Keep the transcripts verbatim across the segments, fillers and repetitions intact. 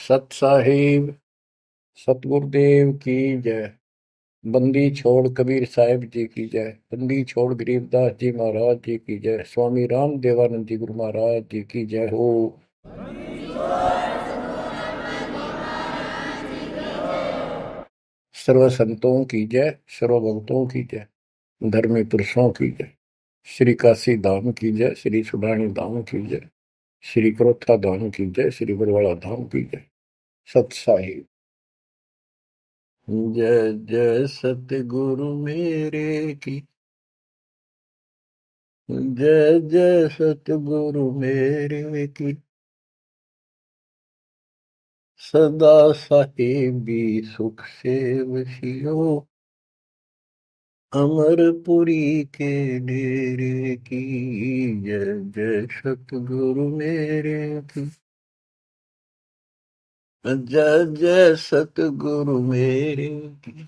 सत साहिब सतगुरुदेव की जय। बंदी छोड़ कबीर साहिब जी की जय। बंदी छोड़ गरीबदास जी महाराज जी की जय। स्वामी राम देवानंद जी गुरु महाराज जी की जय हो। सर्व संतों की जय, सर्व भक्तों की जय, धर्मी पुरुषों की जय। श्री काशी धाम की जय, श्री सुडानी धाम की जय, श्री क्रोथा धाम की जय, श्री बरवाड़ा धाम की जय। सत साहिब जय जय सतगुरु मेरे की जय जय सतगुरु मेरे की। सदा साहिबी सुख से वसियो, अमरपुरी के डेरे की। जय जय सतगुरु मेरे की। जय जय सतगुरु मेरे की।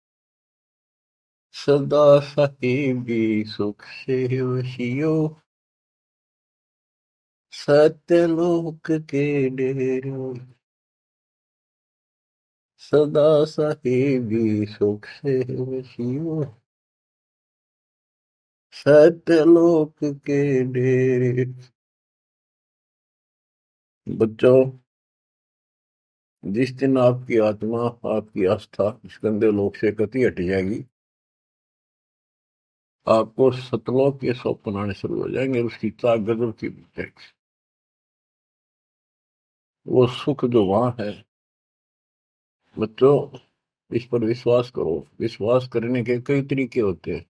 सदा साहिबी सुख से वसियो, सत्यलोक के डेरे। सदा साहिबी सुख से वसियो, सत्यलोक के डेरे। बच्चों, जिस दिन आपकी आत्मा, आपकी आस्था इस गंदे लोक से कति हट जाएगी, आपको सतलोक के स्वप्न आने शुरू हो जाएंगे। उसकी चाक गजब की मिल जाएगी। वो सुख जो वहां है, बच्चों, इस पर विश्वास करो। विश्वास करने के कई तरीके होते हैं।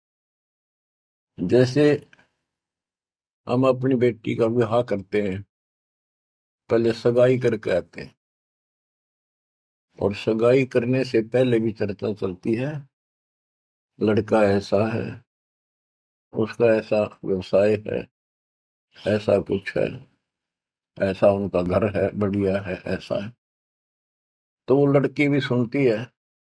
जैसे हम अपनी बेटी का विवाह करते हैं, पहले सगाई करके आते हैं, और सगाई करने से पहले भी चर्चा चलती है। लड़का ऐसा है, उसका ऐसा व्यवसाय है, ऐसा कुछ है, ऐसा उनका घर है, बढ़िया है, ऐसा है। तो वो लड़की भी सुनती है,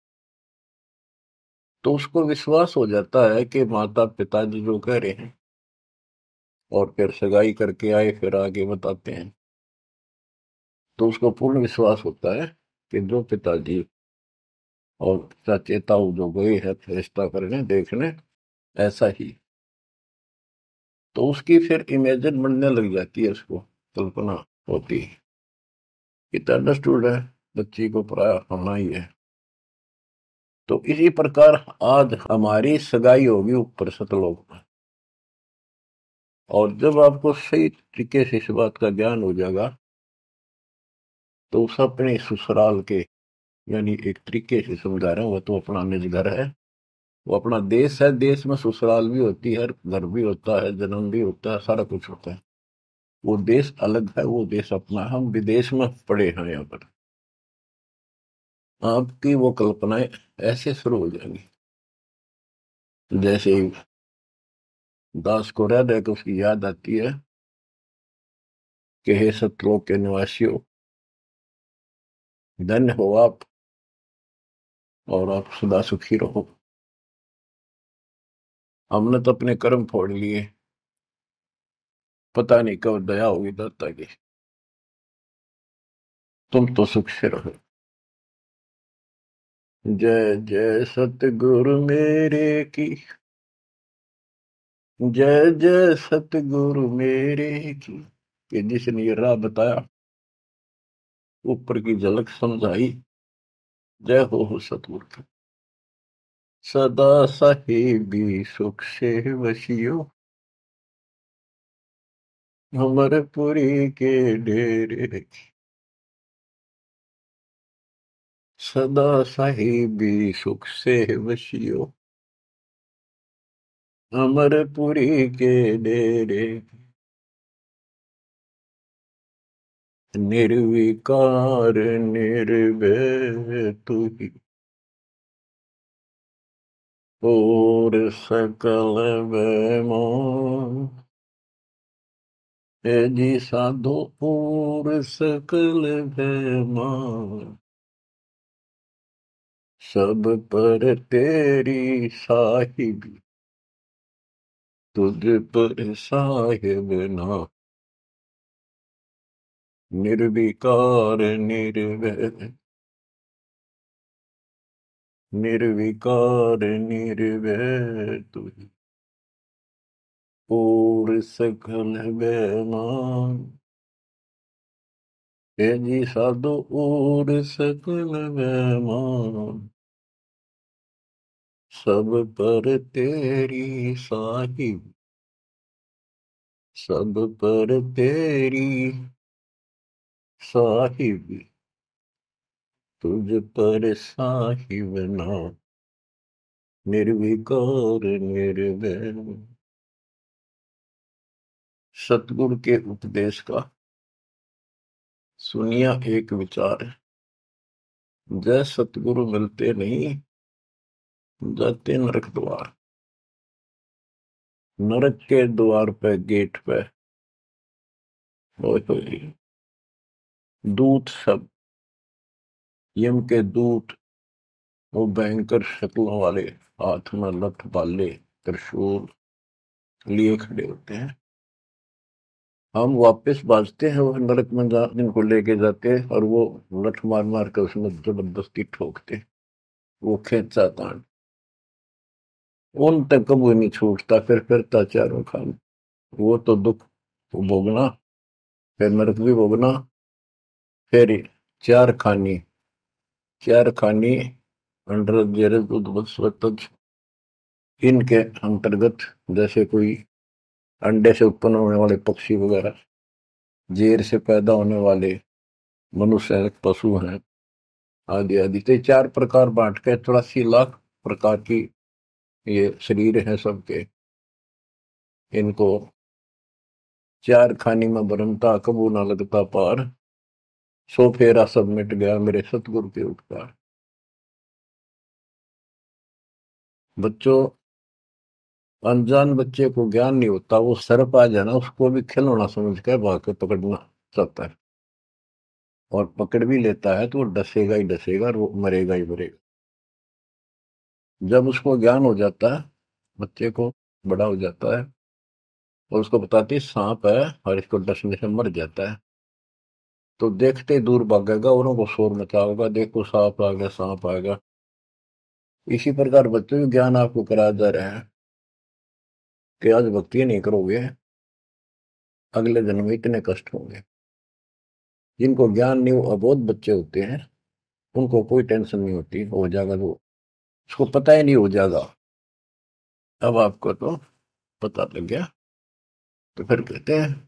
तो उसको विश्वास हो जाता है कि माता पिताजी जो कह रहे हैं, और फिर सगाई करके आए, फिर आगे बताते हैं, तो उसको पूर्ण विश्वास होता है कि जो पिताजी और चाचे ताऊ जो गए हैं रिश्ता करने देखने, ऐसा ही। तो उसकी फिर इमेजिन बनने लग जाती है, उसको कल्पना होती है। इतना अंडरस्टूड है, बच्ची को पराया होना ही है। तो इसी प्रकार आज हमारी सगाई होगी ऊपर सतलोक में। और जब आपको सही तरीके से इस बात का ज्ञान हो जाएगा, तो उस अपने ससुराल के, यानी एक तरीके से समझा रहा हूं, वो तो अपना निज घर है, वो अपना देश है। देश में ससुराल भी होती है, घर भी होता है, जन्म भी होता है, सारा कुछ होता है। वो देश अलग है, वो देश अपना है। हम विदेश में पड़े हैं यहाँ पर। आपकी वो कल्पनाएं ऐसे शुरू हो जाएंगी, जैसे ही दास को हृदय को उसकी याद आती है कि हे सतलोक के निवासियों, धन्य हो आप, और आप सदा सुखी रहो। हमने तो अपने कर्म फोड़ लिए, पता नहीं कब दया होगी दाता की। तुम तो सुख से रहो। जय जय सतगुरु मेरे की। जय जय सतगुरु मेरे की। कि जिसने ये राह बताया, ऊपर की झलक समझाई, जय हो हो सतगुरु की। सदा साहिबी सुख से वसियो, अमरपुरी के डेरे। सदा साहिबी सुख से वसियो, अमरपुरी के डेरे। निर्विकार निर्भय तू ही, और सकल बेमान। हे जी साधो और सकल बेमान, सब पर तेरी साहिबी, तुझ पर साहिब ना। निर्विकार निर्भय, निर्विकार निर्भय तुझ और सकल बेमान। हे जी साधु और सकल बेमान, सब पर तेरी साहिब, सब पर तेरी साहिब, तुझ पर साहिब ना, निर्विकार निर्भय। सतगुरु के उपदेश का सुनिया एक विचार है, जय सतगुरु मिलते नहीं, जाते नरक द्वार। नरक के द्वार पे, गेट पे दूत सब, यम के दूत, वो भयंकर शक्लों वाले, हाथ में लठ बाले त्रिशूल लिए खड़े होते हैं। हम वापस बाजते हैं, वो नरक में जा जिनको लेके जाते हैं, और वो लठ मार मार कर उसमें जबरदस्ती ठोकते, वो खेचा तान उन तक कभी नहीं छूटता, फिर फिरता चारों खान। वो तो दुख भोगना, फिर नरक भी भोगना, फिर चार खानी, चार खानी अंडर जेरज उद्वत्सवतज, इनके अंतर्गत जैसे कोई अंडे से उत्पन्न होने वाले पक्षी वगैरह, जेर से पैदा होने वाले मनुष्य हैं, पशु हैं, आदि आदि। तो चार प्रकार बांट के चौरासी लाख प्रकार की ये शरीर हैं सबके। इनको चार खानी में बरनता, कबू ना लगता पार, सो फेरा सब मिट गया मेरे सतगुरु के उपकार। बच्चों, अनजान बच्चे को ज्ञान नहीं होता, वो सर्प आ जाए ना, उसको भी खिलौना समझ के भाग के पकड़ना चाहता है, और पकड़ भी लेता है तो वो डसेगा ही डसेगा, और वो मरेगा ही मरेगा। जब उसको ज्ञान हो जाता है, बच्चे को बड़ा हो जाता है, और उसको बताती है सांप है, और इसको डसने से मर जाता है, तो देखते ही दूर भागेगा, औरों को शोर मचाएगा, देखो सांप आ गया, सांप आ गया। इसी प्रकार बच्चों को ज्ञान आपको कराया जा रहा है कि आज भक्ति नहीं करोगे, अगले जन्म में इतने कष्ट होंगे। जिनको ज्ञान नहीं, वो अबोध बच्चे होते हैं, उनको कोई टेंशन नहीं होती, हो जाएगा तो उसको पता ही नहीं हो जाएगा। अब आपको तो पता लग गया। तो फिर कहते हैं,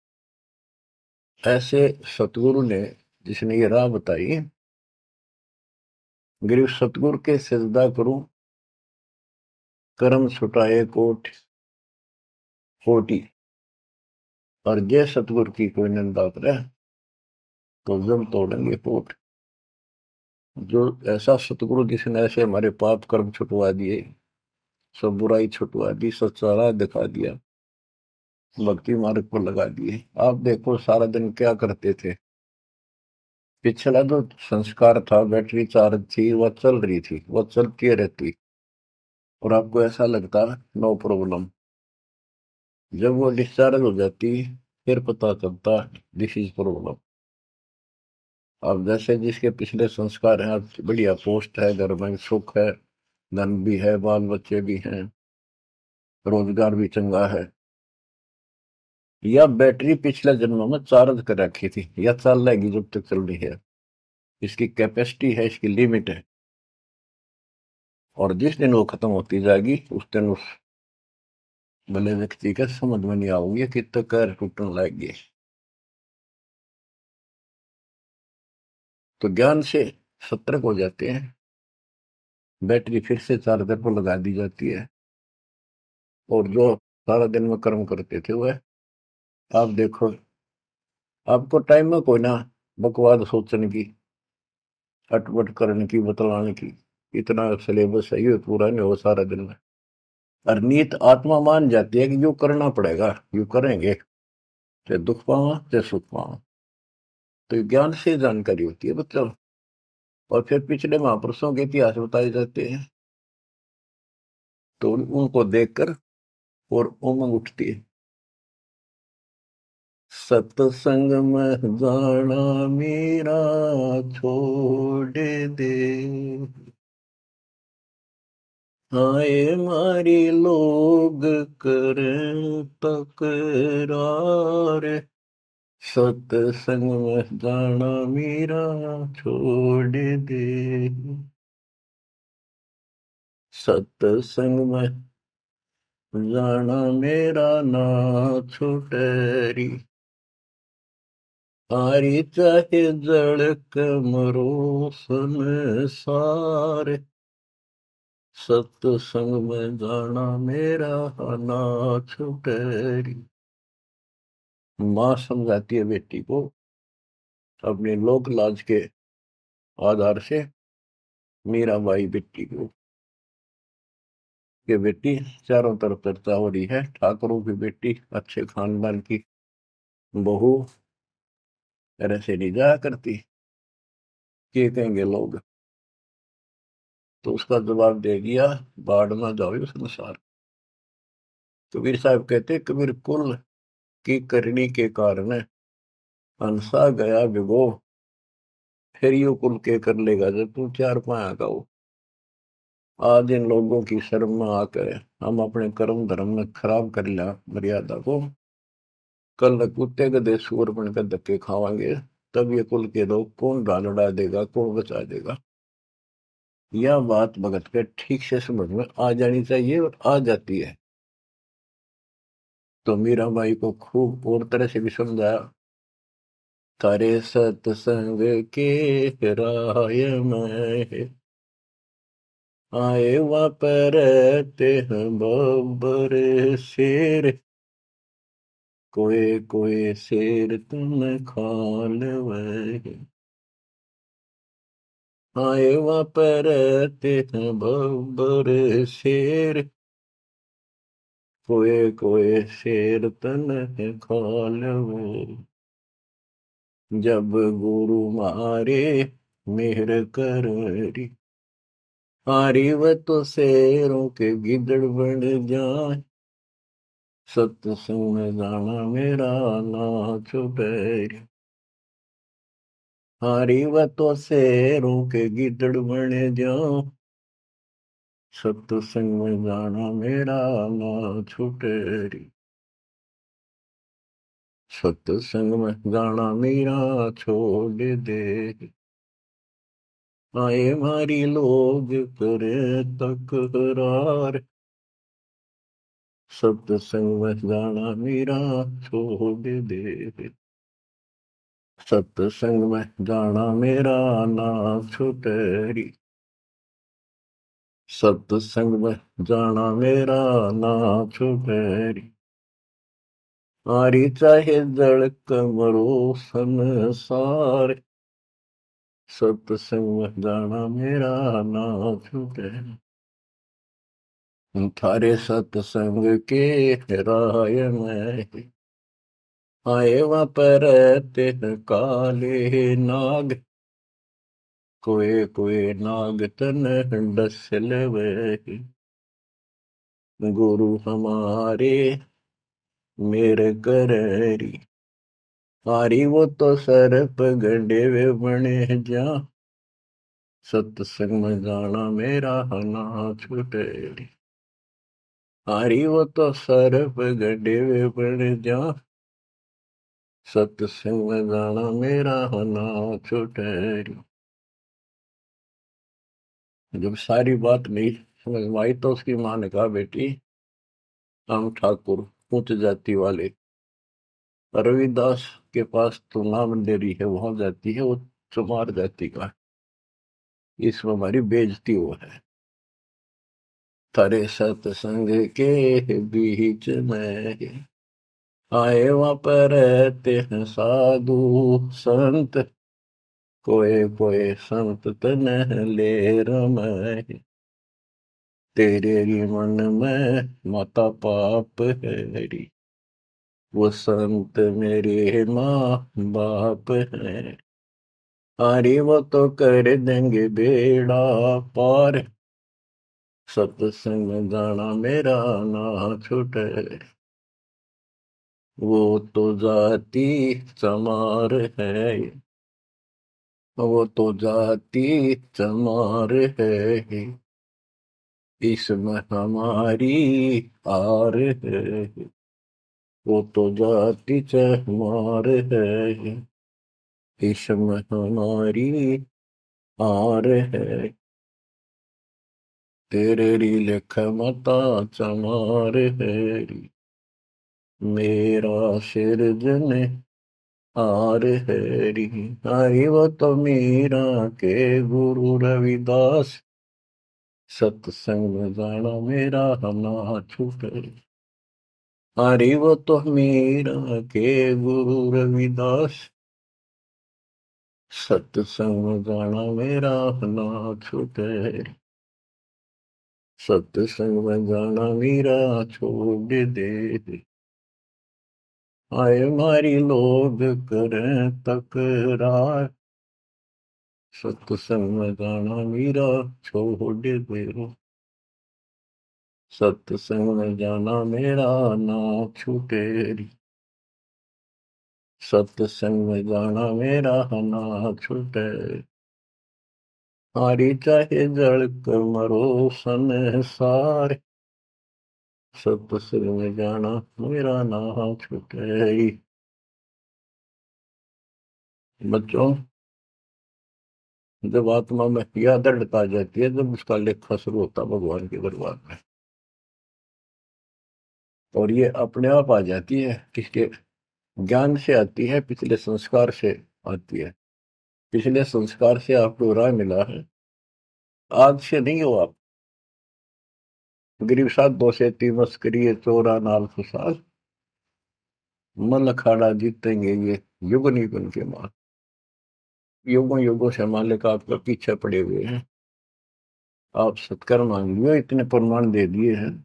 ऐसे सतगुरु ने, जिसने ये राह बताई, गिरु सतगुरु के सिजदा करूं, कर्म छुटाए कोट कोटि, और जय सतगुरु की कोई निंदा करे, तो जब तोड़ेंगे कोट। जो ऐसा सतगुरु जिसने ऐसे हमारे पाप कर्म छुटवा दिए, सब बुराई छुटवा दी, सच्चा राह दिखा दिया, भक्ति मार्ग पर लगा दिए। आप देखो सारा दिन क्या करते थे। पिछला जो संस्कार था, बैटरी चार्ज थी, वह चल रही थी, वह चलती रहती, और आपको ऐसा लगता नो प्रॉब्लम। जब वो डिस्चार्ज हो जाती, फिर पता चलता दिस इज प्रॉब्लम। अब जैसे जिसके पिछले संस्कार हैं, अब बढ़िया पोस्ट है, घर में सुख है, धन भी है, बाल बच्चे भी हैं, रोजगार भी चंगा है, या बैटरी पिछले जन्मों में चार्ज कर रखी थी, या चल रहेगी जब तक चल रही है, इसकी कैपेसिटी है, इसकी लिमिट है। और जिस दिन वो खत्म होती जाएगी, उस दिन उस भले व्यक्ति के समझ में नहीं आओगे कि तो कर टूटने लगेगी। तो ज्ञान से सतर्क हो जाते हैं, बैटरी फिर से चार्जर पर लगा दी जाती है, और जो सारा दिन में कर्म करते थे वह, आप देखो, आपको टाइम में कोई ना बकवाद सोचने की, अटपट करने की, बतलाने की, इतना सिलेबस है, ये पूरा नहीं हो सारा दिन में। और नीत आत्मा मान जाती है कि यो करना पड़ेगा, यो करेंगे, चाहे दुख पावा चाहे सुख पावा। तो ज्ञान से जानकारी होती है मतलब। और फिर पिछले महापुरुषों के इतिहास बताए जाते हैं, तो उन- उनको देखकर और उमंग उठती है। सत्संग में जाना मेरा छोड़ दे, आए मारी लोग करें तकरार, सत्संग में जाना मेरा छोड़ दे, सत्संग में जाना मेरा ना छुटेरी, आरी चाहे जड़क मरो संसार, सत्संग में जाना मेरा ना छुटेरी। माँ समझाती है बेटी को अपने लोक लाज के आधार से, मीराबाई बेटी को, कि बेटी चारों तरफ चर्चा हो रही है, ठाकुरों की बेटी अच्छे खानदान की बहू तरह से नहीं जाया करती, क्या कहेंगे लोग। तो उसका जवाब दे दिया, बाढ़ में जाओ संसार। कबीर साहब कहते, कबीर कुल की करनी के कारण हंसा गया भिगो, फिर यू कुल के कर लेगा जब तू चार पाया हो। आज इन लोगों की शर्म में आकर हम अपने कर्म धर्म में खराब कर लिया मर्यादा को, कल कुत्ते गधे सूअर बनकर धक्के खावांगे, तब ये कुल के लोग कौन डालड़ा देगा, कौन बचा देगा। यह बात भगत के ठीक से समझ में आ जानी चाहिए, और आ जाती है। तो मीराबाई को खूब और तरह से भी समझाया, तारे सत्संग के राय में आए वापरते हैं बब्बर शेर, कोई कोई शेर तुम खाल वह, आए वापरते हैं बब्बर शेर, कोई कोई शेर तन खाल वह, जब गुरु मारे मेहर करी, हारी व तो शेरों के गिदड़ बन जाए, सत्संग में जाना मेरा ना छुपेरी, हारी व तो शेरों के गिदड़ बन जाओ, सत्संग में जाना मेरा ना छुटेरी, सत्संग में जाना मेरा छोड़ दे, आए मारी लोग करे तकरार, सत्संग में जाना मेरा छोड़ दे, सत्संग में जाना मेरा ना छुटेरी, सत्संग में जाना मेरा ना छुटेरी, आरी चाहे जड़क मरो संसार, सत्संग में जाना मेरा ना छुटेरी, थारे सत्संग के राय में आए वहाँ पर तिन काले नाग, कोई कोई नाग तन डसल वे, गुरु हमारे मेरे करेरी, हारी वो तो सरप गंडे वे बने जा, सत्संग में जाना मेरा ना छुटेरी, हारी वो तो सरप गंडे वे बने जा, सत्संग में जाना मेरा ना छुटेरी। जब सारी बात नहीं समझ में आई तो उसकी माँ ने कहा, बेटी हम ठाकुर उच्च जाति वाले, रविदास के पास तो नाम ले रही है, वहां जाती है, वो चमार जाति का, इसमें हमारी बेइज्जती हो है। थारे सत्संग के बीच में आए वहां पर रहते हैं साधु संत, कोई कोई संत तन ले रमय, तेरे री मन में माता पाप है, वो संत मेरे माँ बाप है, अरे वो तो कर देंगे बेड़ा पार, सत्संग में जाना मेरा ना छूटे। वो तो जाती चमार है, वो तो जाती चमार है, इसमें हमारी हार है। वो तो जाति चमार है, इसमें हमारी हार है। तेरे री लिख मता चमार है, मेरा सिरजन हार है री। हरि वो तो मीरा के गुरु रविदास, सत्संग में जाना मेरा ना छूटे। हरि वो तो मीरा के गुरु रविदास, सत्संग में जाना मेरा ना छूटे। सत्संग में जाना मेरा छोड़ दे, आए मारी लोग करें तकरार, सत्संग में जाना मेरा छोड़ दे। सत्संग में जाना मेरा ना छूटे, सत्संग में जाना मेरा ना छूटे। हारी चाहे जड़ कर मरो संसार, सत्संग में जाना मेरा ना छूटे। बच्चों, जब आत्मा में यह दृढ़ता आ जाती है, जब उसका लेखा शुरू होता है भगवान के दरबार में, और ये अपने आप आ जाती है, किसके ज्ञान से आती है, पिछले संस्कार से आती है। पिछले संस्कार से आपको राह मिला है, आज से नहीं हो आप। गरीब साथ दो से तीन मस्करी चोरा नाल फसाद, मन अखाड़ा जीतेंगे ये युग निगुन के मार। युगों युगों से मालिक आपका पीछे पड़े हुए हैं, आप सत्कर्म मांग लियो, इतने प्रमाण दे दिए हैं।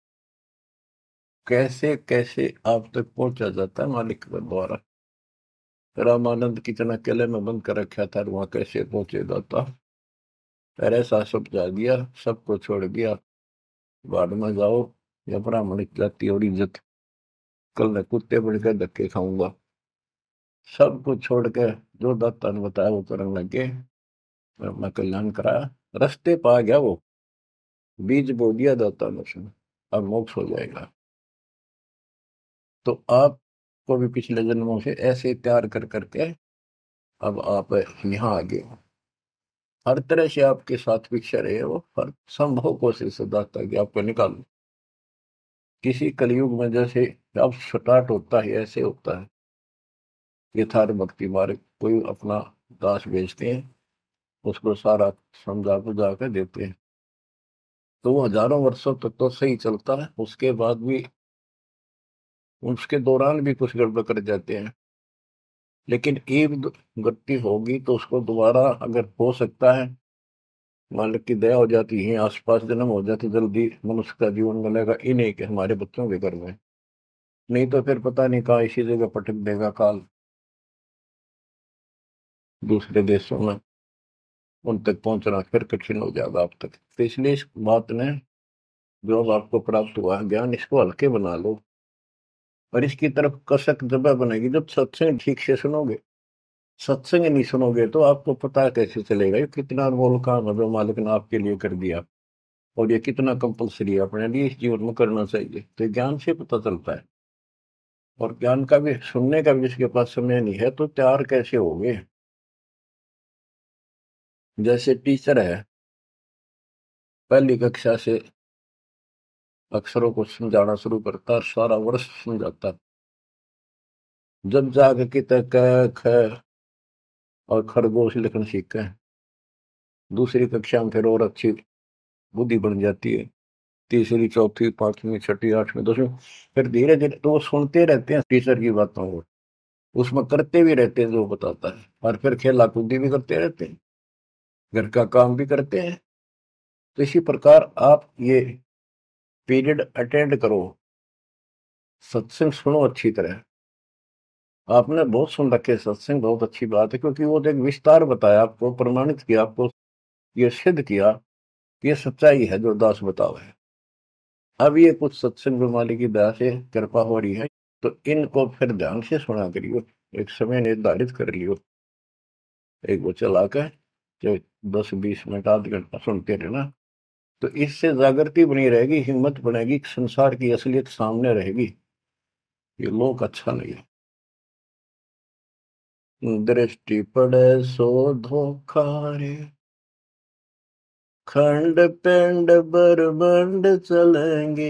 कैसे कैसे आप तक पहुंचा जाता है मालिक के द्वारा। रामानंद कितना किले में बंद कर रखा था, वहां कैसे पहुंचे जाता। अरे ऐसा सब जा दिया, सबको छोड़ दिया, बाढ़ में जाओ या ब्राह्मण जाति और इज्जत, कल मैं कुत्ते बन के धक्के खाऊंगा। सब कुछ छोड़ के जो दाता ने बताया वो करने लगे, अपना कल्याण कराया, रास्ते पा गया वो, बीज बो दिया दाता ने उसने, अब मोक्ष हो जाएगा। तो आपको भी पिछले जन्मों से ऐसे तैयार कर करके अब आप यहाँ आ गए। हर तरह से आपके साथ भिक्षा रहे वो, हर संभव कोशिश से दाता कि आपको निकालो। किसी कलयुग में जैसे अब स्टार्ट होता है ऐसे होता है, यथार्थ भक्ति मार्ग, कोई अपना दास बेचते हैं, उसको सारा समझा बुझा कर देते हैं, तो वो हजारों वर्षों तक तो सही चलता है। उसके बाद भी, उसके दौरान भी कुछ गड़बड़ कर जाते हैं, लेकिन एक दो गलती होगी तो उसको दोबारा अगर हो सकता है, मालिक की दया हो जाती है, आसपास जन्म हो जाती, जल्दी मनुष्य का जीवन मिलेगा, इन्हीं के हमारे बच्चों के घर में। नहीं तो फिर पता नहीं कहाँ इसी जगह पटक देगा काल, दूसरे देशों में उन तक पहुंचना फिर कठिन हो जाएगा आप तक। तो इसलिए इस बात ने, जो अब आपको प्राप्त हुआ है ज्ञान, इसको हल्के बना लो, और इसकी तरफ कसक जब बनेगी जब सत्संग ठीक से सुनोगे। सत्संग नहीं सुनोगे तो आपको पता कैसे चलेगा ये कितना अनमोल काम है जो मालिक ने आपके लिए कर दिया, और ये कितना कंपलसरी है अपने लिए इस जीवन में करना चाहिए। तो ज्ञान से पता चलता है, और ज्ञान का भी सुनने का भी जिसके पास समय नहीं है तो तैयार कैसे होगे। जैसे टीचर है, पहली कक्षा से अक्षरों को समझाना शुरू करता है, सारा वर्ष समझाता है, जब जाके कितने क ख और खरगोश लिखना सीखते हैं, दूसरी कक्षा में फिर और अच्छी बुद्धि बन जाती है, तीसरी चौथी पांचवी छठी आठवीं दसवीं, फिर धीरे धीरे तो वो सुनते रहते हैं टीचर की बातों को, उसमें करते भी रहते हैं जो बताता है, और फिर खेला कूदी भी करते रहते हैं, घर का काम भी करते हैं। तो इसी प्रकार आप ये पीरियड अटेंड करो, सत्संग सुनो अच्छी तरह। आपने बहुत सुन रखे सत्संग, बहुत अच्छी बात है, क्योंकि वो एक विस्तार बताया आपको, प्रमाणित किया आपको, ये सिद्ध किया कि ये सच्चाई है जो दास बताओ है। अब ये कुछ सत्संग मालिक की दया से कृपा हो रही है, तो इनको फिर ध्यान से सुना करियो, एक समय निर्धारित कर लियो, एक वो चला कर जो दस बीस मिनट आध घंटा सुनते रहना। तो इससे जागृति बनी रहेगी, हिम्मत बनेगी, संसार की असलियत सामने रहेगी, ये लोक अच्छा नहीं है। दृष्टि पड़े सो धोखा रे, खंड पिंड बरबंड चलेंगे,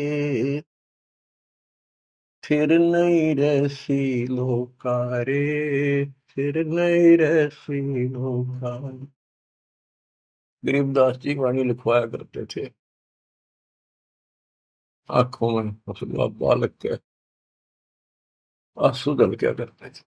फिर नहीं रहसी लोका रे, फिर नहीं रहसी लोका। गरीबदास जी वाणी लिखवाया करते थे, आंखों में हंसुआ बालक के आंसू दल क्या करते थे।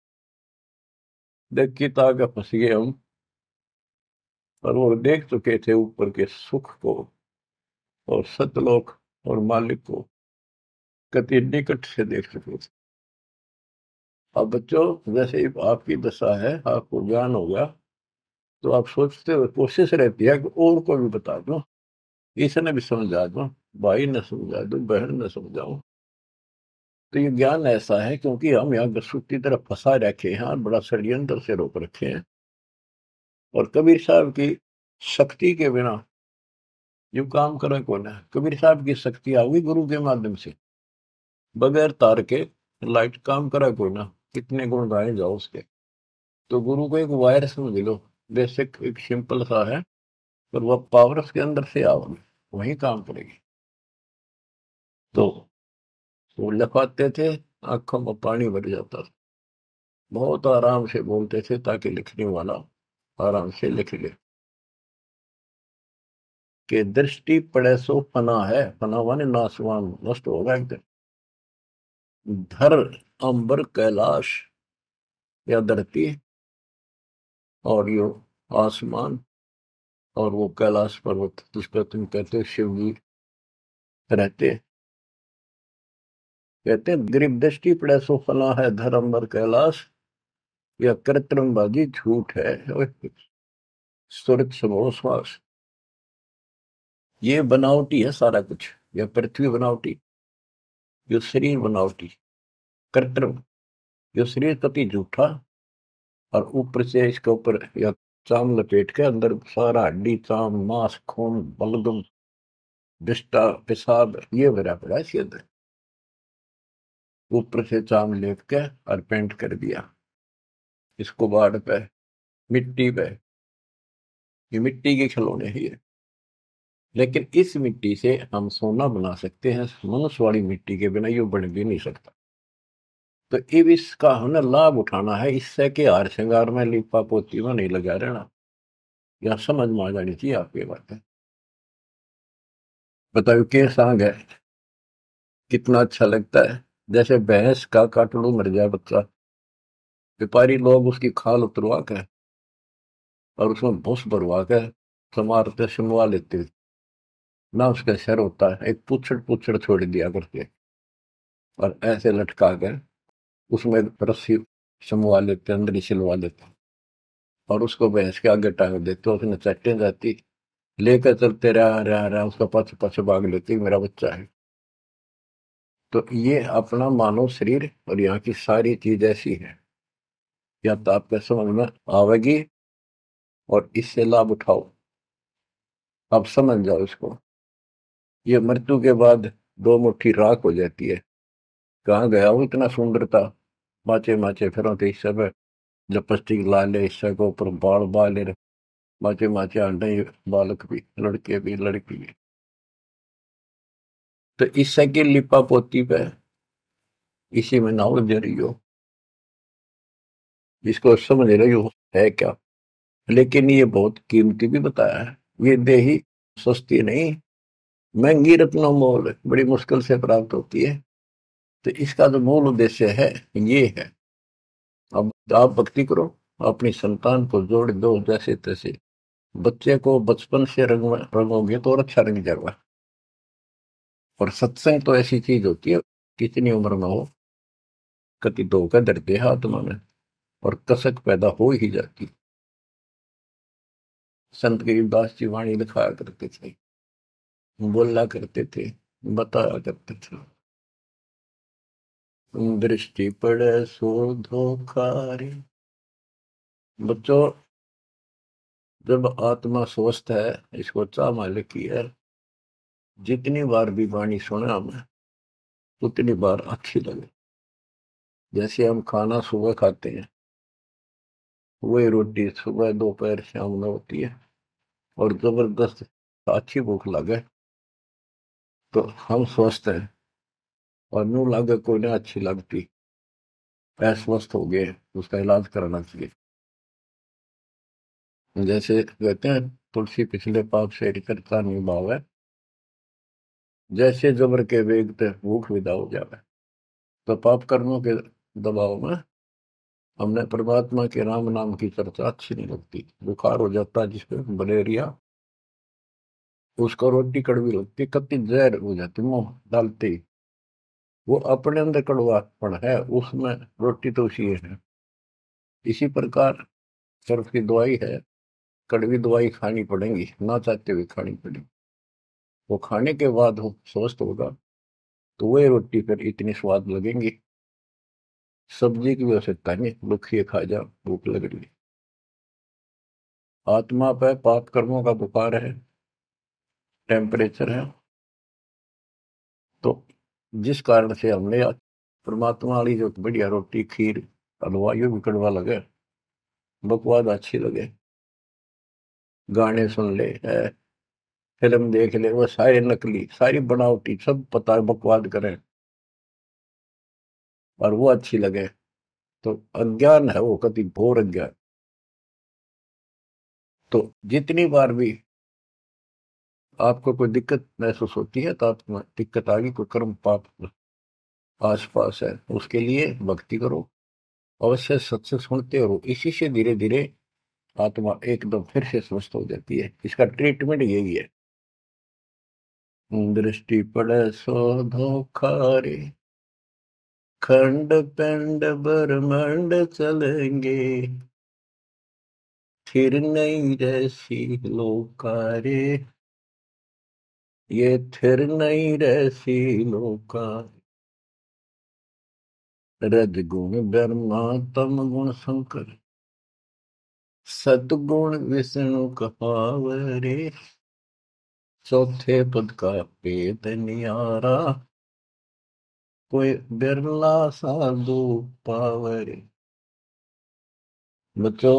देख की ताक फंस गए हम, और वो देख चुके थे ऊपर के सुख को और सतलोक और मालिक को कति निकट से देख चुके थे। अब बच्चों, जैसे ही आपकी दशा है, आपको ज्ञान होगा, तो आप सोचते हो, कोशिश रहती है कि और को भी बता दो, इसने भी समझा दो, भाई ने समझा दो, बहन ने समझाओ। तो ये ज्ञान ऐसा है क्योंकि हम यहाँ गसूट की तरफ फंसा रखे हैं, बड़ा षड्यंत्र से रोक रखे हैं। और कबीर साहब की शक्ति के बिना जो काम करे कौन है? कबीर साहब की शक्ति आई गुरु के माध्यम से, बगैर तार के लाइट काम करा कोई ना, कितने गुण गाए जाओ उसके। तो गुरु को एक वायर समझ लो, बेसिक एक सिंपल सा है, पर वह पावर उसके अंदर से आओ, वही काम करेगी। तो वो लिखवाते थे, आंखों में पानी भर जाता था, बहुत आराम से बोलते थे ताकि लिखने वाला आराम से लिख ले। कि दृष्टि पड़े सो फना है, फना माने नासवान, नष्ट होगा एक दिन। धर अंबर कैलाश या धरती, और यो आसमान, और वो कैलाश पर्वत जिसका तुम कहते हो शिव जी रहते, कहते हैं गरीब दृष्टि पड़े सो फना है, धर अंबर कैलाश, या कृत्रिम बाजी झूठ है, सुरत समो श्वास। ये बनावटी है सारा कुछ, यह पृथ्वी बनावटी, यो शरीर बनावटी, कृत्रिम, यो शरीर कति झूठा, और ऊपर से इसके ऊपर या चाम लपेट के अंदर सारा हड्डी चाम मांस खून बलगम विष्टा पेशाब ये भरा पड़ा है इसके अंदर। ऊपर से चाम लेप के और पेंट कर दिया इसको बाढ़ पे, मिट्टी पे, ये मिट्टी के खिलौने ही है। लेकिन इस मिट्टी से हम सोना बना सकते हैं, मनुष्य वाली मिट्टी के बिना ये बन भी नहीं सकता। तो अब इसका हमें लाभ उठाना है, इससे के हार श्रृंगार में लिपा पोती में नहीं लगा रहना। यह समझ में आ जानी चाहिए आपकी बात है। बताओ के सांग है, कितना अच्छा लगता है। जैसे भैंस का काटड़ू मर जाए बच्चा, व्यापारी लोग उसकी खाल उतरवा के और उसमें भूस भरवा के समारते सुनवा लेते, ना उसका सर होता है, एक पुछड़ पुछड़ छोड़ दिया करते, और ऐसे लटका कर उसमें रस्सी समवा लेते, अंदर ही सिलवा लेते, और उसको भैंस के आगे टांग देते, उसने चट्टे जाती, लेकर चलते रहा रहा रहा उसका पाछे पाछे भाग लेती, मेरा बच्चा है। तो ये अपना मानव शरीर और यहाँ की सारी चीज ऐसी है, या तो आपके समझ में आवेगी और इससे लाभ उठाओ, आप समझ जाओ इसको। ये मृत्यु के बाद दो मुट्ठी राख हो जाती है, कहाँ गया वो इतना सुंदर था, माचे माचे फिर तो इस सब लिपस्टिक ला ले, इससे को ऊपर बाल बाल माचे माचे अंडे, बालक भी, लड़के भी, लड़की भी। तो इससे की लिपा पोती पे इसी में नाव दे रही हो, इसको समझ रही हो है क्या। लेकिन ये बहुत कीमती भी बताया है, ये देही सस्ती नहीं, महंगी रत्नों मोल, बड़ी मुश्किल से प्राप्त होती है। तो इसका जो मूल उद्देश्य है ये है। अब आप भक्ति करो, अपनी संतान को जोड़ दो जैसे तैसे, बच्चे को बचपन से रंग रंगोगे तो और अच्छा रंग जाएगा। और सत्संग तो ऐसी चीज होती है, कितनी उम्र में हो, कति धोखा धरते है आत्मा में, और कसक पैदा हो ही जाती। संत गरीबदास जी वाणी लिखाया करते थे, बोला करते थे, बताया करते थे। दृष्टि पड़े सो धोखा रे। बच्चों, जब आत्मा स्वस्थ है, इसको चाह मालिक की है, जितनी बार भी वाणी सुने हमें उतनी बार अच्छी लगे। जैसे हम खाना सुबह खाते हैं, वही रोटी सुबह दोपहर शाम में होती है, और जबरदस्त अच्छी भूख लगे तो हम स्वस्थ हैं, और नू लगे कोई ना अच्छी लगती, अस्वस्थ हो गए, उसका इलाज कराना चाहिए। जैसे कहते हैं, तुलसी पिछले पाप से करता नहीं भाव है, जैसे जबर के वेग ते भूख विदा हो जावे। तो पाप कर्मों के दबाव में हमने परमात्मा के राम नाम की चर्चा अच्छी नहीं लगती। बुखार हो जाता है जिसपे मलेरिया, उसको रोटी कड़वी लगती, कति जहर हो जाती मुंह डालते ही। वो अपने अंदर कड़वापन है, उसमें रोटी तो उसी है। इसी प्रकार सर्फ की दवाई है, कड़वी दवाई खानी पड़ेगी, ना चाहते हुए खानी पड़ेगी। वो खाने के बाद वो स्वस्थ होगा तो वही रोटी फिर इतनी स्वाद लगेंगी। सब्जी की भी आवश्यकता नहीं, रुखिए खा जा, भूख लग रही। आत्मा पे पाप कर्मों का बुखार है, टेम्परेचर है, तो जिस कारण से हमने परमात्मा वाली जो बढ़िया रोटी खीर हलवा यो भी कड़वा लगे, बकवाद अच्छी लगे, गाने सुन ले है, फिल्म देख ले, वो सारे नकली, सारी बनावटी, सब पता है बकवाद करें, और वो अच्छी लगे, तो अज्ञान है, वो कति घोर अज्ञान। तो जितनी बार भी आपको कोई दिक्कत महसूस होती है, तो आप दिक्कत आ गई, कोई कर्म पाप आस पास है, उसके लिए भक्ति करो, अवश्य सत्संग सुनते रहो। इसी से धीरे धीरे आत्मा एकदम फिर से स्वस्थ हो जाती है। इसका ट्रीटमेंट यही है। दृष्टि पड़े सो धोखा रे, खंड पिंड ब्रह्मांड चलेंगे, फिर नहीं रहसी लोकारे, ये थिर नहीं रहसी लोका। रजगुण ब्रह्मा तम गुण शंकर, सतगुण विष्णु कहावरे, चौथे पद का भेद नियारा, कोई बिरला साधु पावरे। बच्चों,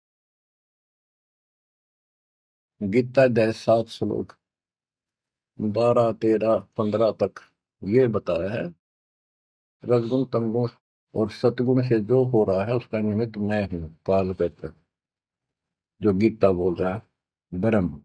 गीता दस सात श्लोक बारह तेरह पंद्रह तक ये बताया है, रजगुण तमगुण और सतगुण से जो हो रहा है उसका निमित्त मैं हूं, काल कहते, जो गीता बोल रहा है ब्रह्म।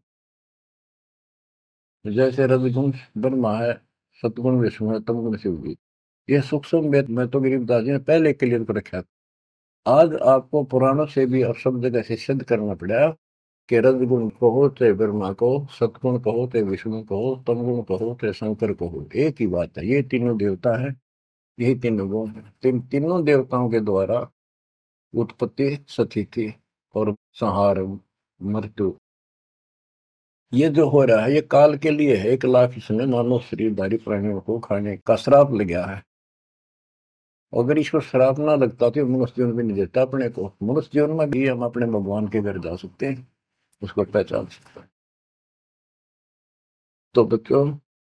जैसे रजगुण ब्रह्मा है, सतगुण विष्णु है, तमगुण शिव जी। ये सूक्ष्म वेद में तो गरीबदास जी ने पहले क्लियर कर रखा था। आज आपको पुराणों से भी और सब जगह से सिद्ध करना पड़ा कि रजगुण कहो चाहे ब्रह्मा कहो, सतगुण कहो चाहे विष्णु कहो, तमगुण कहो चाहे शंकर कहो, एक ही बात है, ये तीनों देवता है, यही तीनों गुण है। तीन तीनों देवताओं के द्वारा उत्पत्ति, स्थिति और संहार, मृत्यु, ये जो हो रहा है ये काल के लिए है। एक लाख इसने मानव शरीरधारी प्राणियों को खाने का श्राप लग गया है। अगर इसको श्राप ना लगता तो मनुष्य जीवन भी नहीं देता अपने को। मनुष्य जीवन में भी हम अपने भगवान के घर जा सकते हैं, उसको पहचान सकते हैं। तो बच्चों,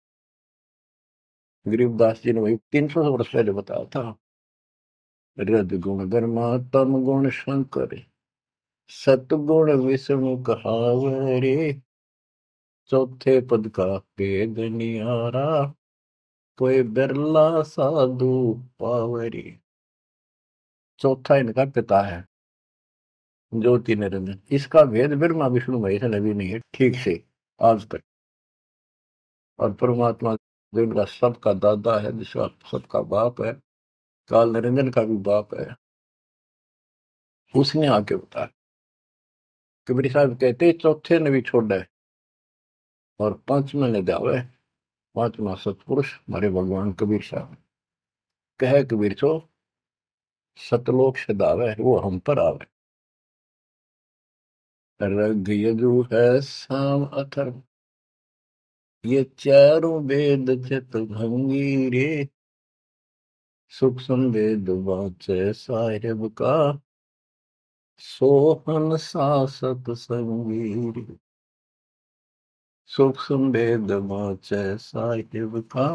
गरीबदास जी ने वही तीन सौ वर्ष पहले बताया था, रज गुण ब्रह्मा तम गुण शंकर, सतगुण विष्णु कहावरे, चौथे पद का भेद निहारा, कोई बिरला साधु पावरी। चौथा इनका पिता है, ज्योति निरंजन। इसका भेद ब्रह्मा विष्णु महेश ने भी नहीं है ठीक से आज तक। और परमात्मा जो इनका सबका दादा है, जिसका सबका बाप है, काल निरंजन का भी बाप है, उसने आके बताया। कबीर साहब कहते चौथे ने भी छोड़ा है और पांचवें ने दावे। पांचवा सतपुरुष हमारे भगवान कबीर साहब कहे, कबीर सो सतलोक से दावे वो हम पर आवे। रग यजु है साम अथर्व, ये चारों वेद चित भंगी रे, सुख संवेद वाचे साहिब का, सोहन सा सतसंगी। सुख संवेद वाचे साहिब का,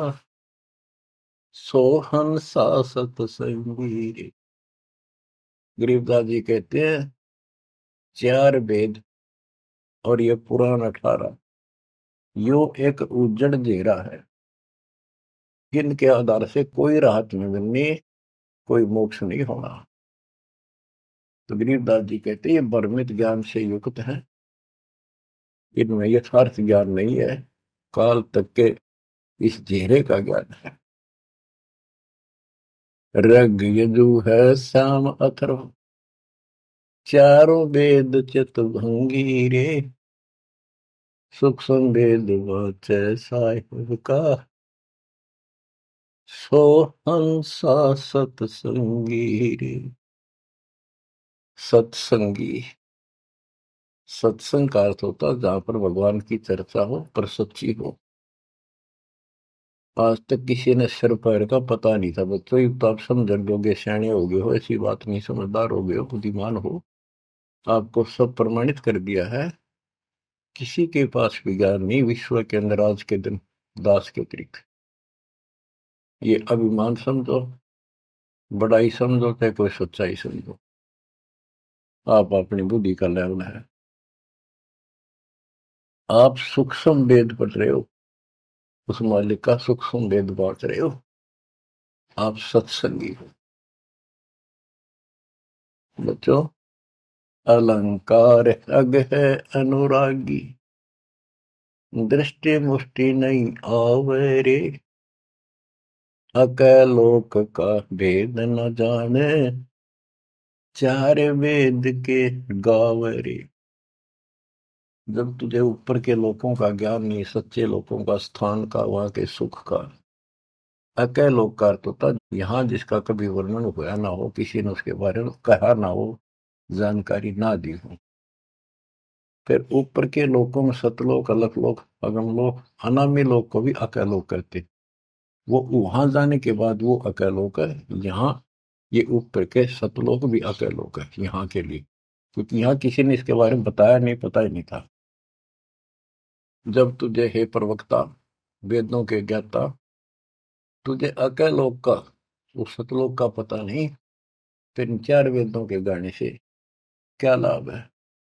सोहन सा सतसंगी। गरीबदास जी कहते हैं चार वेद और ये पुराण अठारह, यो एक उज्जड़ घेरा है, इनके आधार से कोई राहत नहीं मिलनी, कोई मोक्ष नहीं होना। तो गरीबदास जी कहते हैं ये भ्रमित ज्ञान से युक्त है, इनमें यथार्थ ज्ञान नहीं है, काल तक के इस घेरे का ज्ञान है। ऋग यजु है साम अथर्व, चारों वेद चित भंगी रे। सुख संवेद वाचे साहिब का, सोहन सा सतसंगी रे। सत्संगी, सत्संग का अर्थ होता है जहां पर भगवान की चर्चा हो पर सच्ची हो। आज तक किसी ने सिर पैर का पता नहीं था बच्चों, ये तो आप समझ लोगे, सियाने हो गए हो, ऐसी बात नहीं, समझदार हो गए हो, बुद्धिमान हो, आपको सब प्रमाणित कर दिया है। किसी के पास भी ज्ञान नहीं विश्व के अंदर आज के दिन दास के अतिरिक्त। ये अभिमान समझो, बड़ाई समझो, चाहे कोई सच्चाई समझो, आप अपनी बुद्धि का लेवल है। आप सूक्ष्म वेद पढ़ रहे हो, उस मालिक का सूक्ष्म वेद बांट रहे हो, आप सत्संगी हो। बच्चों, अलंकार अग है अनुरागी, दृष्टि मुष्टि नहीं आवे रे। अकय लोक का भेद न जाने, चार वेद के गावे रे। जब तुझे ऊपर के लोकों का ज्ञान नहीं, सच्चे लोकों का, स्थान का, वहां के सुख का, अकय लोक का अर्थ होता यहाँ जिसका कभी वर्णन हुआ ना हो, किसी ने उसके बारे में कहा ना हो, जानकारी ना दी हो। फिर ऊपर के लोकों में सतलोक, अलख लोक, अगम लोक, अनामी लोक को भी अकय लोक कहते। वो वहां जाने के बाद वो अकय लोक है। यहाँ ये ऊपर के सतलोक भी अकय लोक है यहाँ के लिए, क्योंकि यहाँ किसी ने इसके बारे में बताया नहीं, पता ही नहीं था। जब तुझे हे प्रवक्ता, वेदों के ज्ञाता, तुझे अकय लोक का, उस सतलोक का पता नहीं, फिर चार वेदों के गाने से क्या लाभ है।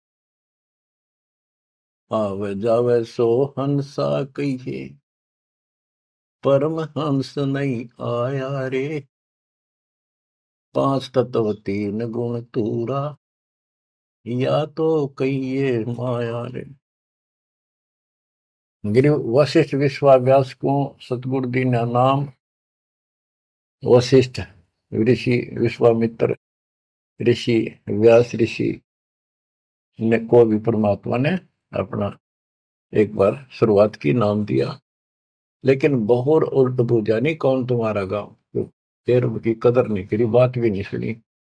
आवे जावे सो हंसा कहिए, परम हंस नहीं आया रे। पांच तत्व तीन गुण तूरा, या तो कहिए माया रे। गिरि वशिष्ठ विश्वाव्यास को सतगुरु दी ना नाम, वशिष्ठ ऋषि, विश्वामित्र ऋषि, व्यास ऋषि ने को भी परमात्मा ने अपना एक बार शुरुआत की, नाम दिया, लेकिन बहुत उल्ट पूजा नहीं, कौन तुम्हारा गांव, फिर की कदर नहीं करी, बात भी नहीं सुनी।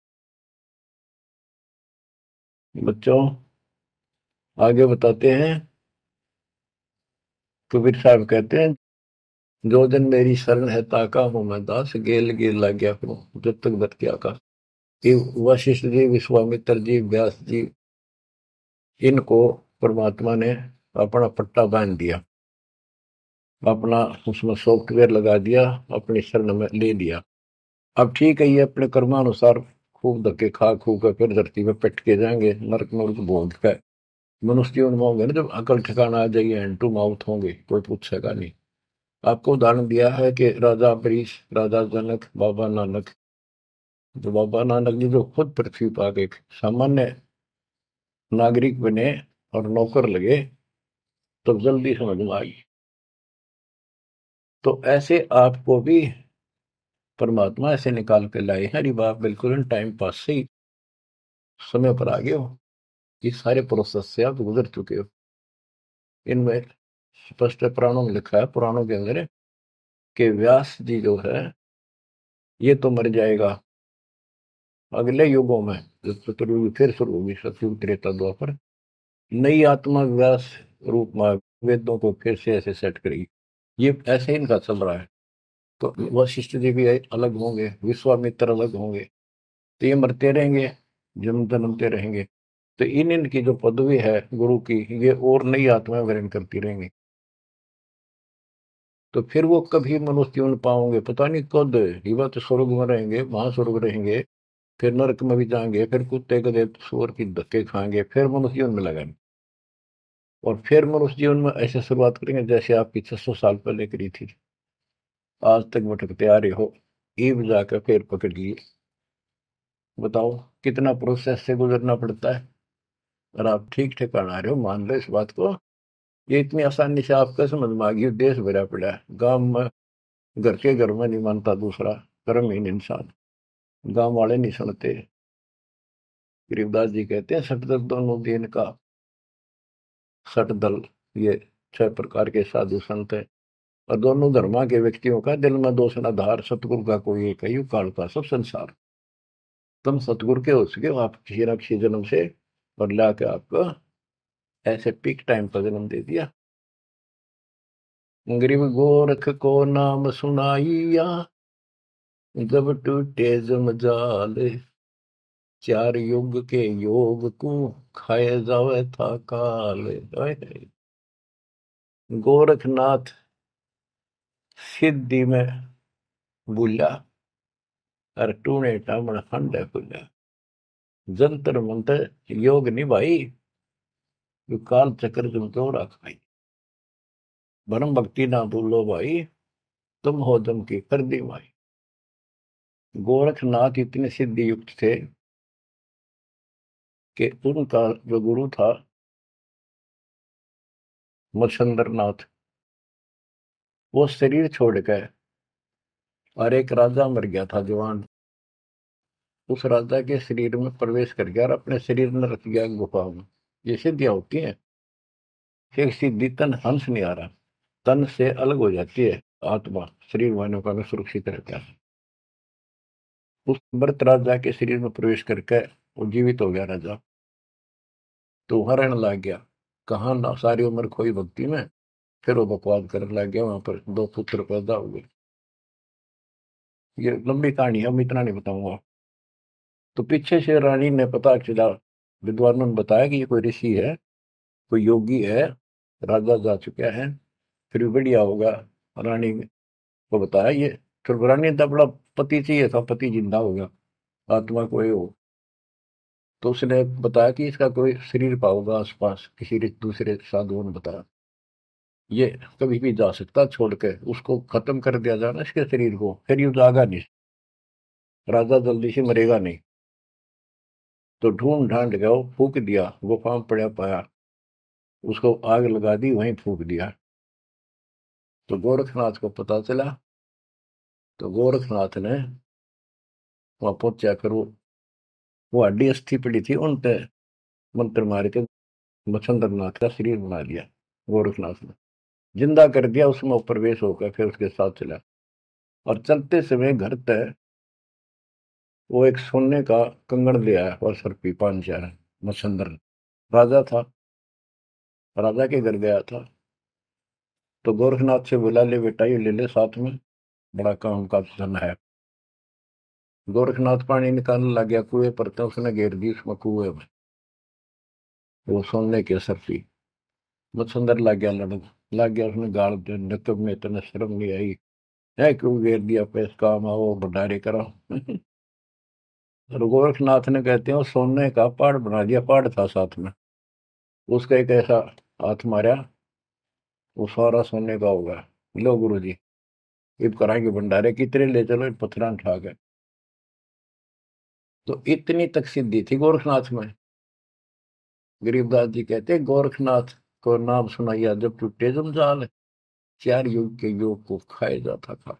बच्चों, आगे बताते हैं। कबीर साहब कहते हैं जो दिन मेरी शरण है ताका हूं मैं दास, गेल गेल लग गया करूं जब तक बत क्या का। कि वशिष्ठ जी, विश्वामित्र जी, व्यास जी, इनको परमात्मा ने अपना पट्टा बांध दिया, अपना उसमें सॉफ्टवेयर लगा दिया, अपनी शरण में ले लिया। अब ठीक है, ये अपने कर्मानुसार खूब धक्के खा खू कर फिर धरती में पिट के जाएंगे, नरक नरक भोग कर मनुष्य जीवन में होंगे ना, जब अकल ठिकाना आ जाइए, हैंड टू माउथ होंगे, कोई पूछेगा नहीं। आपको उदाहरण दिया है कि राजा अम्बरीश, राजा जनक, बाबा नानक, जो बाबा नानक जी जो खुद पृथ्वी पर आ गए, सामान्य नागरिक बने और नौकर लगे, तो जल्दी समझ में आ गई। तो ऐसे आपको भी परमात्मा ऐसे निकाल के लाए हैं, अरे बाप बिल्कुल टाइम पास से ही समय पर आ गए हो, ये सारे प्रोसेस से आप गुजर चुके हो। इनमें स्पष्ट पुराणों में लिखा है, पुराणों के अंदर है कि व्यास जी जो है ये तो मर जाएगा, अगले युगों में जब चतुर्युग फिर शुरू होगी, सतयुग, त्रेता, द्वापर, नई आत्मा व्यास रूप में वेदों को फिर से ऐसे सेट करेगी। ये ऐसे इनका चल रहा है। तो वशिष्ठ जी भी अलग होंगे, विश्वामित्र अलग होंगे, तो ये मरते रहेंगे, जन्म जन्मते रहेंगे। तो इन इनकी जो पदवी है गुरु की, ये और नई आत्माएं ग्रहण करती रहेंगी। तो फिर वो कभी मनुष्य जीवन पाओगे पता नहीं कद। ये बात स्वर्ग में रहेंगे, महास्वर्ग रहेंगे, फिर नरक में भी जाएंगे, फिर कुत्ते गधे सूअर की धक्के खाएंगे, फिर मनुष्य जीवन में लगाएंगे, और फिर मनुष्य जीवन में ऐसे शुरुआत करेंगे जैसे आपकी छह सौ साल पहले करी थी। आज तक भटकते आ रहे हो, ईब जाकर फिर पकड़ लिए। बताओ कितना प्रोसेस से गुजरना पड़ता है। और आप ठीक ठिकाना आ रहे हो, मान लो इस बात को। ये इतनी आसानी से आपका समझ में आ गई। देश भरा पड़ा है, गांव में घर के घर में नहीं मानता दूसरा, कर्महीन इंसान, गांव वाले नहीं सुनते। गरीबदास जी कहते हैं सटदल दोनों दिन का। सटदल ये छह प्रकार के साधु संत है, और दोनों धर्मा के व्यक्तियों का दिल में दोष न धार, सतगुरु का कोई एक ही काल का सब संसार। तुम सतगुरु के हो सके हो आप किसी न किसी जन्म से, और ला के आपको ऐसे पीक टाइम पर जन्म दे दिया। गरीब गोरख को नाम सुनाइया, जब टूटे जमजाल, चार युग के योग को खाए जावे था काल। गोरखनाथ सिद्धि में बुला, और टूणे टामण हंडे खुला। जंतर मंतर योग नहीं भाई, जो काल चक्र तुम क्यों रखाई। भरम भक्ति ना भूलो भाई, तुम हो दम की कर दी भाई। गोरखनाथ इतने सिद्धि युक्त थे कि उनका जो गुरु था मच्छंद्र नाथ, वो शरीर छोड़ गए, और एक राजा मर गया था जवान, उस राजा के शरीर में प्रवेश कर गया और अपने शरीर में रख गया गुफा में। ये सिद्धियां होती हैं। फिर सिद्धि तन हंस नहीं आ रहा, तन से अलग हो जाती है आत्मा, शरीर वालों का सुरक्षित रहता है। उस मृत राजा के शरीर में प्रवेश करके वो जीवित हो गया राजा। तो हरण लग गया, कहा ना सारी उम्र खोई भक्ति में, फिर वो बकवास करने लग गया। वहां पर दो पुत्र पैदा हुए। ये लंबी कहानी है, मैं इतना नहीं बताऊंगा। तो पीछे से रानी ने पता चला, विद्वानों ने बताया कि ये कोई ऋषि है, कोई योगी है, राजा जा चुका है, फिर भी बढ़िया होगा। रानी को बताया ये, फिर रानी ने तो बड़ा पति चाहिए था, पति जिंदा हो गया, आत्मा कोई हो। तो उसने बताया कि इसका कोई शरीर पाओगा आसपास, किसी दूसरे साधुओं ने बताया ये कभी भी जा सकता, छोड़ के उसको खत्म कर दिया जाना इसके शरीर को, फिर ये जागा नहीं, राजा जल्दी से मरेगा नहीं। तो ढूंढ ढांड गया, फूक दिया, गुफा में पड़ा पाया, उसको आग लगा दी, वहीं फूक दिया। तो गोरखनाथ को पता चला, तो गोरखनाथ ने वहां पहुंचा कर वो वो हड्डी अस्थि पड़ी थी, उन पे मंत्र मार के मच्छंद्र नाथ का शरीर बना दिया। गोरखनाथ ने जिंदा कर दिया, उसमें प्रवेश होकर फिर उसके साथ चला। और चलते समय घर तक वो एक सोने का कंगन ले आया, और सर पी पान चार। मच्छंद्र राजा था, राजा के घर गया था, तो गोरखनाथ से बोला ले बेटा ये ले ले साथ में, बड़ा काम का धन है। गोरखनाथ पानी निकालने लग गया कुएं पर, तो उसने घेर दी उसमें कुएं में, वो सोने के सर पी। मच्छंद्र लग गया लड़न, लग गया उसने गाल दे, नकब में इतने शर्म नहीं आई है, क्यों घेर दिया, पैस काम आओ भंडारे करो। और गोरखनाथ ने कहते हैं वो सोने का पहाड़ बना दिया, पहाड़ था साथ में, उसका एक ऐसा हाथ मारा, वो सारा सोने का होगा। लो गुरु जी इब कराएंगे भंडारे, कितने ले चलो, पत्थर उठा के। तो इतनी तक सिद्धि थी गोरखनाथ में। गरीबदास जी कहते हैं गोरखनाथ को नाम सुनाइया, जब टूटे जंजाल, चार युग के योग को खाए जाता था।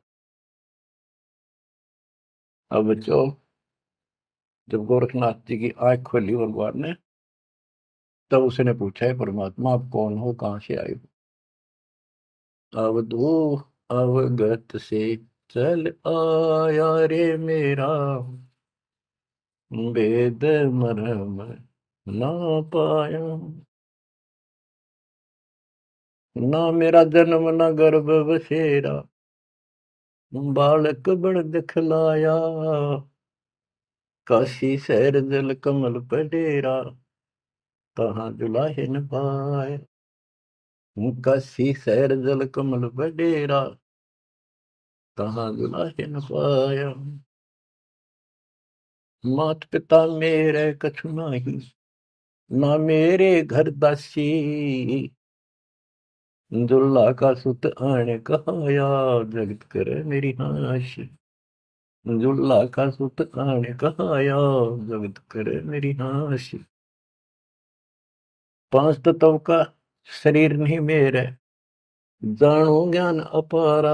अब बच्चों, जब गोरखनाथ जी की आंख खोली भगवान ने, तब उसने पूछा है परमात्मा आप कौन हो, कहां से आए हो। अवधू अवगत से चल आया रे मेरा, वेद मरम ना पाया। ना मेरा जन्म न गर्भ बसेरा, बालक बड़ दिखलाया, काशी शहर जल कमल पर डेरा, तहाँ दुलाहे न पाए। काशी शहर जल कमल पर डेरा, तहाँ दुलाहे न पाया। मात पिता मेरे कछु नाही, ना मेरे घर दासी, दुल्ला का सुत आने कहाया, जगत करे मेरी नाश। दुल्ला का सुत आने कहाया, जगत करे मेरी नाश। पांच तत्व का शरीर नहीं मेरे, जानो ज्ञान अपारा,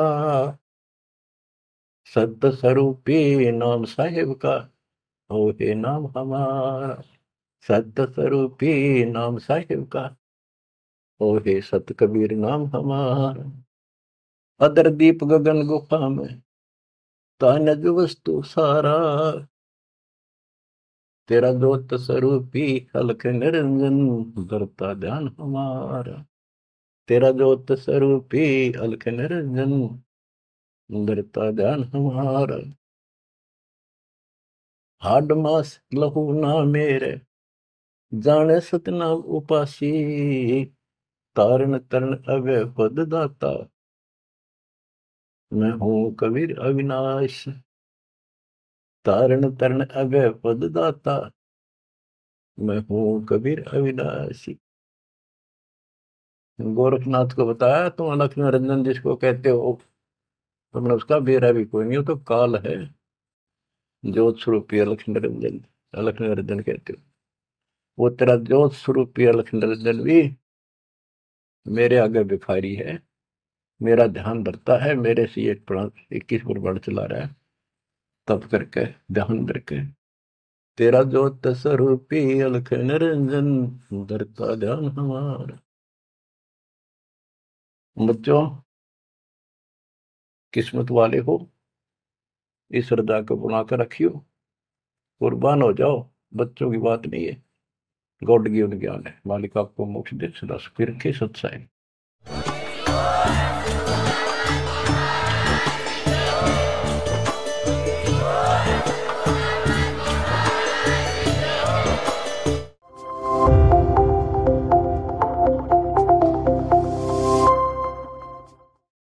सत्य स्वरूपी नाम साहिब का, हो हे नाम हमारा। सत्य स्वरूपी नाम साहिब का, हो हे सत कबीर नाम हमारा। अदर दीप गगन गुफा में, तानज वस्तु सारा, तेरा जोत स्वरूपी हलक निरंजन, धरता ध्यान हमारा। तेरा जोत स्वरूपी हलक निरंजन, धरता ध्यान हमारा। हाड मास लहू ना मेरे, जाने सतनाम उपासी, तारण तरण अवय पद दाता, मैं हूँ कबीर अविनाश। तारण तरण अवय पद दाता, मैं हूँ कबीर अविनाशी। गोरखनाथ को बताया, तुम अलख निरंजन जिसको कहते हो, तुमने उसका बेरा भी कोई नहीं हो, तो काल है। ज्योत स्वरूपी अलख निरंजन, अलख निरंजन कहते हो। वो तेरा ज्योत स्वरूपी अलख निरंजन भी मेरे आगे भिखारी है, मेरा ध्यान रखता है, मेरे से एक प्राण इक्कीस पुराण चला रहा है, तब करके ध्यान करके। तेरा ज्योत स्वरूपी अलख निरंजन, धरता ध्यान हमारा। बच्चों, किस्मत वाले हो, इस श्रद्धा को बनाकर रखियो, कुर्बान हो जाओ। बच्चों की बात नहीं है, गॉड गिवन ज्ञान है। मालिक आपको मोक्ष दे, सदा सुखी रखे। सत्साई।